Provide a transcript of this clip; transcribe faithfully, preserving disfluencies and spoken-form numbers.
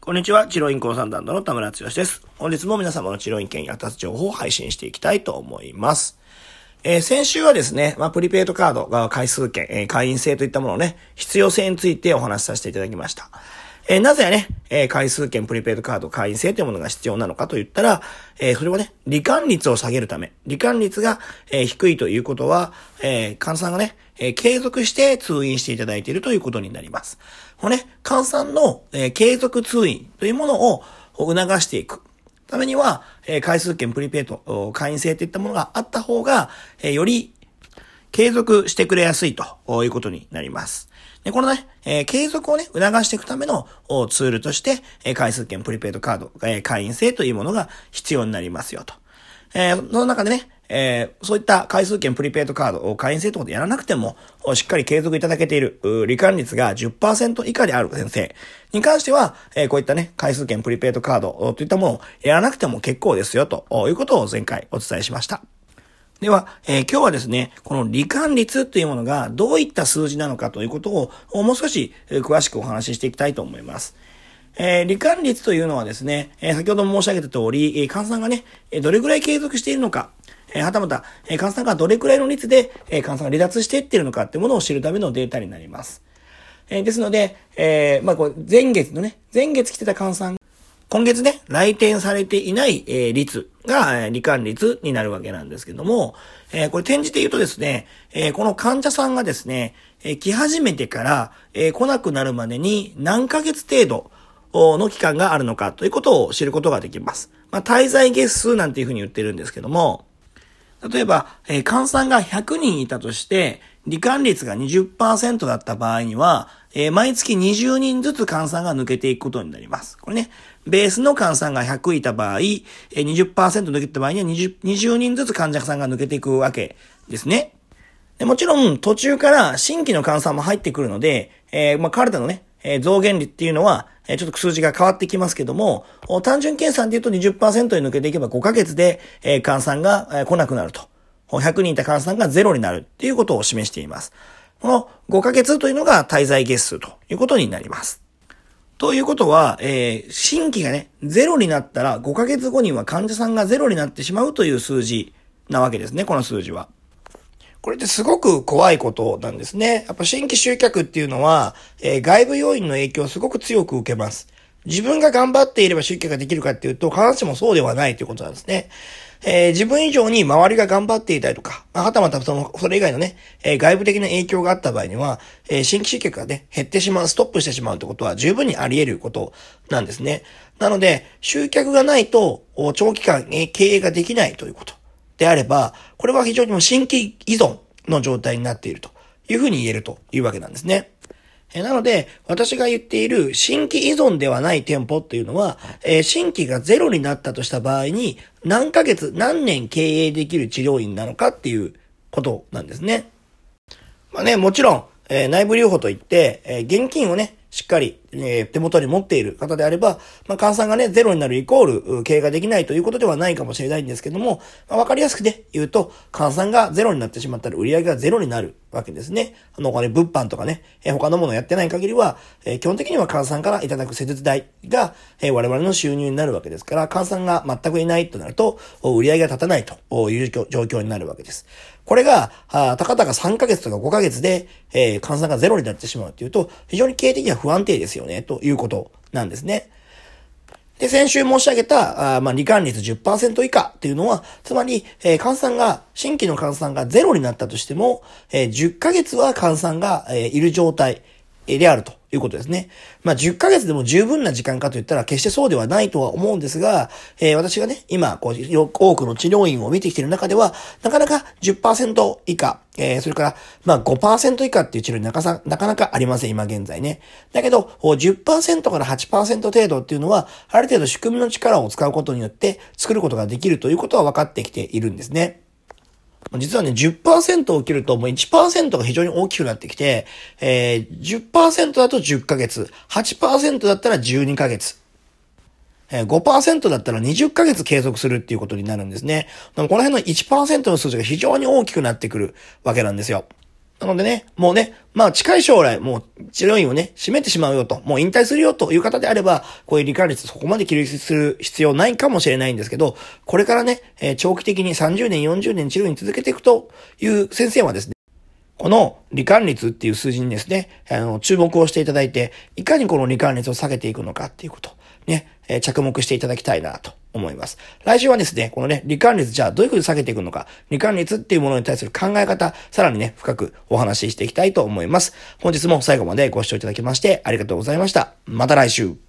こんにちは、治療院コンサルタントの田村剛です。本日も皆様の治療院券役立つ情報を配信していきたいと思います。えー、先週はですね、まあ、プリペイドカードが回数券、えー、会員制といったもののね、必要性についてお話しさせていただきました。えー、なぜね、えー、回数券、プリペイドカード、会員制というものが必要なのかと言ったら、えー、それはね、罹患率を下げるため、罹患率が、えー、低いということは、えー、患者さんがね、えー、継続して通院していただいているということになります。このね、患者さんの、えー、継続通院というものを促していくためには、えー、回数券、プリペイド、会員制といったものがあった方が、えー、より継続してくれやすいということになります。で、このね、えー、継続をね、促していくためのツールとして、えー、回数券、プリペイドカード、えー、会員制というものが必要になりますよと。えー、その中でね、えー、そういった回数券、プリペイドカード、会員制ということでやらなくても、しっかり継続いただけている、罹患率が じゅっパーセント 以下である先生に関しては、えー、こういったね、回数券、プリペイドカードといったものをやらなくても結構ですよ、ということを前回お伝えしました。では、えー、今日はですね、この罹患率というものがどういった数字なのかということをもう少し詳しくお話ししていきたいと思います。えー、罹患率というのはですね、えー、先ほども申し上げた通り、えー、患者さんがね、どれくらい継続しているのか、えー、はたまた、えー、患者さんがどれくらいの率で、えー、患者さんが離脱していっているのかっていうものを知るためのデータになります。えー、ですので、えー、まあ、こう前月のね、前月来てた患者さん、今月ね、来店されていない、えー、率が、えー、罹患率になるわけなんですけども、えー、これ転じて言うとですね、えー、この患者さんがですね、えー、来始めてから、えー、来なくなるまでに何ヶ月程度の期間があるのかということを知ることができます。まあ、滞在月数なんていうふうに言ってるんですけども、例えば、えー、患者さんがひゃくにんいたとして、罹患率が にじゅっパーセント だった場合には、えー、毎月にじゅうにんずつ患者さんが抜けていくことになります。これね、ベースの患者さんがひゃくいた場合、えー、にじゅっパーセント 抜けた場合には 20, にじゅうにんずつ患者さんが抜けていくわけですね。でもちろん途中から新規の患者さんも入ってくるので、えー、まあ、カルテのね、えー、増減率っていうのは、えー、ちょっと数字が変わってきますけども、単純計算で言うと にじゅっパーセント に抜けていけばごかげつで、えー、患者さんが、えー、来なくなると。ひゃくにんいた患者さんがゼロになるっていうことを示しています。このごかげつというのが滞在月数ということになります。ということは、えー、新規がね、ゼロになったらごかげつごには患者さんがゼロになってしまうという数字なわけですね、この数字は。これってすごく怖いことなんですね。やっぱ新規集客っていうのは、えー、外部要因の影響をすごく強く受けます。自分が頑張っていれば集客ができるかっていうと、必ずしもそうではないということなんですね。えー、自分以上に周りが頑張っていたりとか、はたまたその、それ以外のね、えー、外部的な影響があった場合には、えー、新規集客がね、減ってしまう、ストップしてしまうってことは十分にあり得ることなんですね。なので、集客がないと、長期間、えー、経営ができないということであれば、これは非常にも新規依存の状態になっているというふうに言えるというわけなんですね。えなので、私が言っている新規依存ではない店舗っていうのは、えー、新規がゼロになったとした場合に、何ヶ月、何年経営できる治療院なのかっていうことなんですね。まあね、もちろん、えー、内部留保といって、えー、現金をね、しっかり、えー、手元に持っている方であれば、まあ、患者さんがね、ゼロになるイコール、経営ができないということではないかもしれないんですけども、まあ、わかりやすくね、言うと、患者さんがゼロになってしまったら売り上げがゼロになるわけですね。あの、これ、物販とかね、えー、他のものをやってない限りは、えー、基本的には患者さんからいただく施術代が、えー、我々の収入になるわけですから、患者さんが全くいないとなると、売り上げが立たないという状況になるわけです。これが、たかたかさんかげつとかごかげつで、えー、患者さんがゼロになってしまうというと、非常に経営的には不安定ですよね、ということなんですね。で、先週申し上げた、あまあ、罹患率 じゅっパーセント 以下っていうのは、つまり、えー、患者さんが、新規の患者さんがゼロになったとしても、えー、じゅっかげつは患者さんが、えー、いる状態であるということですね。まあ、じゅっかげつでも十分な時間かと言ったら決してそうではないとは思うんですが、えー、私がね、今、こう、多くの治療院を見てきている中では、なかなか じゅっパーセント 以下、えー、それから、まあ ごパーセント 以下っていう治療になかさ、なかなかありません、今現在ね。だけど、じゅっパーセント から はちパーセント 程度っていうのは、ある程度仕組みの力を使うことによって作ることができるということは分かってきているんですね。実はね、じゅっパーセント を切るともう いちパーセント が非常に大きくなってきて、えー、じゅっパーセント だとじゅっかげつ、はちパーセント だったらじゅうにかげつ、えー、ごパーセント だったらにじゅっかげつ継続するっていうことになるんですね。でもこの辺の いちパーセント の数字が非常に大きくなってくるわけなんですよ。 なのでね、もうね、まあ近い将来、もう治療院をね、閉めてしまうよと、もう引退するよという方であれば、こういう罹患率そこまで気にする必要ないかもしれないんですけど、これからね、えー、長期的にさんじゅうねん、よんじゅうねん治療院続けていくという先生はですね、この罹患率っていう数字にですね、あの、注目をしていただいて、いかにこの罹患率を下げていくのかっていうこと、ね、えー、着目していただきたいなと思います。来週はですね、このね、罹患率じゃあどういうふうに下げていくのか、罹患率っていうものに対する考え方、さらにね、深くお話ししていきたいと思います。本日も最後までご視聴いただきましてありがとうございました。また来週。